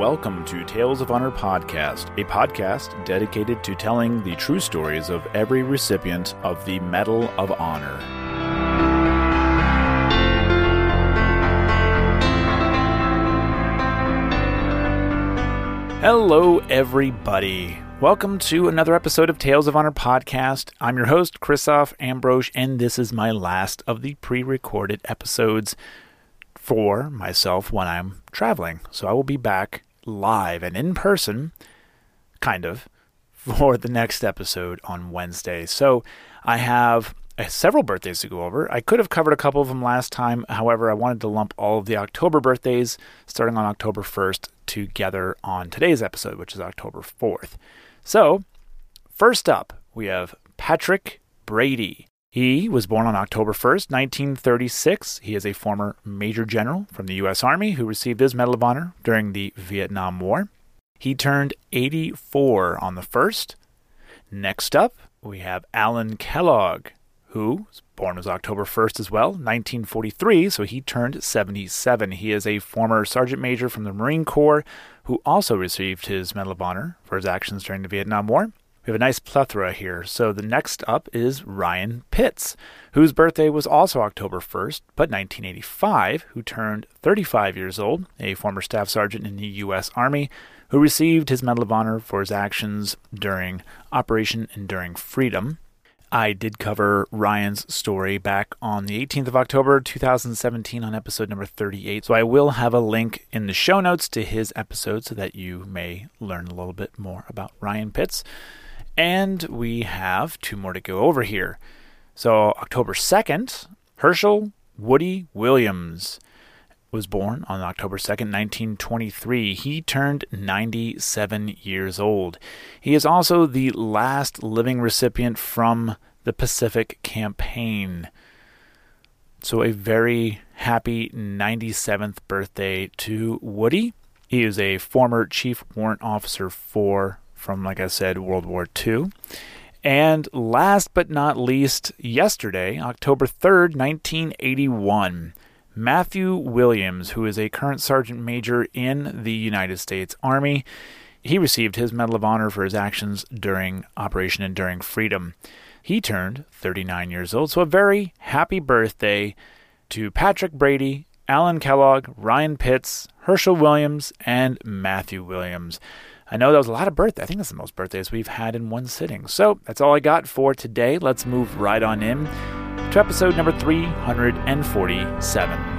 welcome to Tales of Honor Podcast, a podcast dedicated to telling the true stories of every recipient of the Medal of Honor. Hello, everybody. Welcome to another episode of Tales of Honor Podcast. I'm your host, Christoph Ambrosch, and this is my last of the pre-recorded episodes for myself when I'm traveling. So I will be back live and in person, kind of, for the next episode on Wednesday. So I have several birthdays to go over. I could have covered a couple of them last time. However, I wanted to lump all of the October birthdays starting on October 1st together on today's episode, which is October 4th. So, first up, we have Patrick Brady. He was born on October 1st, 1936. He is a former Major General from the U.S. Army who received his Medal of Honor during the Vietnam War. He turned 84 on the 1st. Next up, we have Alan Kellogg, who was born October 1st as well, 1943, so he turned 77. He is a former Sergeant Major from the Marine Corps who also received his Medal of Honor for his actions during the Vietnam War. We have a nice plethora here. So the next up is Ryan Pitts, whose birthday was also October 1st, but 1985, who turned 35 years old, a former Staff Sergeant in the U.S. Army, who received his Medal of Honor for his actions during Operation Enduring Freedom. I did cover Ryan's story back on the 18th of October, 2017 on episode number 38. So I will have a link in the show notes to his episode so that you may learn a little bit more about Ryan Pitts. And we have two more to go over here. So October 2nd, Herschel Woody Williams was born on October 2nd, 1923. He turned 97 years old. He is also the last living recipient from the Pacific Campaign. So a very happy 97th birthday to Woody. He is a former Chief Warrant Officer from, like I said, World War II. And last but not least, yesterday, October 3rd, 1981, Matthew Williams, who is a current Sergeant Major in the United States Army. He received his Medal of Honor for his actions during Operation Enduring Freedom. He turned 39 years old, so a very happy birthday to Patrick Brady, Alan Kellogg, Ryan Pitts, Herschel Williams, and Matthew Williams. I know that was a lot of birthdays. I think that's the most birthdays we've had in one sitting. So that's all I got for today. Let's move right on in to episode number 347.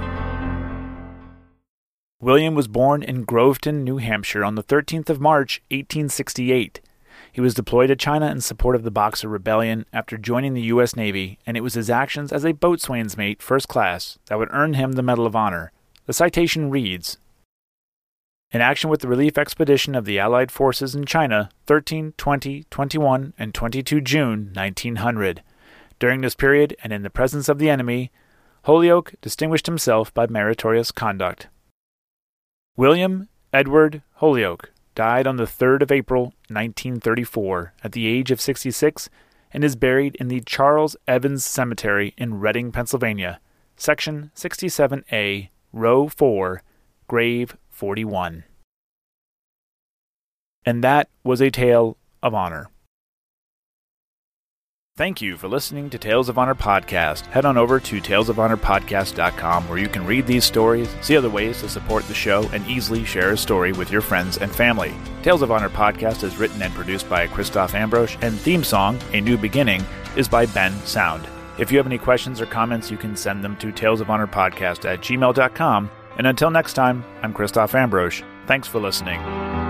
William was born in Groveton, New Hampshire on the 13th of March, 1868. He was deployed to China in support of the Boxer Rebellion after joining the U.S. Navy, and it was his actions as a boatswain's mate, first class, that would earn him the Medal of Honor. The citation reads, "In action with the relief expedition of the Allied forces in China, 13, 20, 21, and 22 June 1900. During this period, and in the presence of the enemy, Holyoake distinguished himself by meritorious conduct." William Edward Holyoake died on the 3rd of April, 1934, at the age of 66, and is buried in the Charles Evans Cemetery in Reading, Pennsylvania, Section 67A, Row 4, Grave 41. And that was a Tale of Honor. Thank you for listening to Tales of Honor Podcast. Head on over to talesofhonorpodcast.com where you can read these stories, see other ways to support the show, and easily share a story with your friends and family. Tales of Honor Podcast is written and produced by Christoph Ambrosch, and theme song, A New Beginning, is by Ben Sound. If you have any questions or comments, you can send them to talesofhonorpodcast@gmail.com. And until next time, I'm Christoph Ambrosch. Thanks for listening.